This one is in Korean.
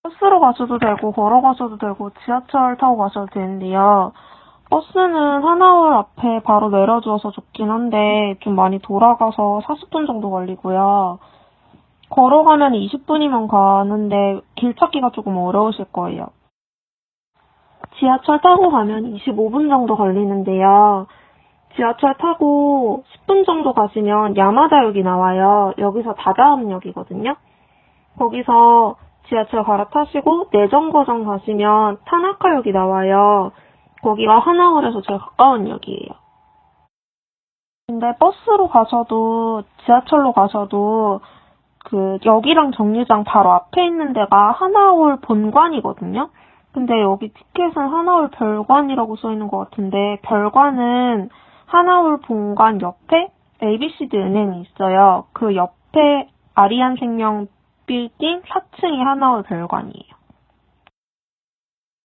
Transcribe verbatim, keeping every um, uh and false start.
버스로 가셔도 되고 걸어가셔도 되고 지하철 타고 가셔도 되는데요. 버스는 하나월 앞에 바로 내려줘서 좋긴 한데 좀 많이 돌아가서 사십 분 정도 걸리고요. 걸어가면 이십 분이면 가는데 길 찾기가 조금 어려우실 거예요. 지하철 타고 가면 이십오 분 정도 걸리는데요. 지하철 타고 십 분 정도 가시면 야마다역이 나와요. 여기서 다다음역이거든요. 거기서 지하철 갈아타시고 내정거장 가시면 타나카역이 나와요. 거기가 하나월에서 제일 가까운 역이에요. 근데 버스로 가셔도 지하철로 가셔도 그 역이랑 정류장 바로 앞에 있는 데가 하나월 본관이거든요. 근데 여기 티켓은 하나월 별관이라고 써있는 것 같은데 별관은 하나월 본관 옆에 에이비씨디 은행이 있어요. 그 옆에 아리안생명 빌딩 사 층이 하나월 별관이에요.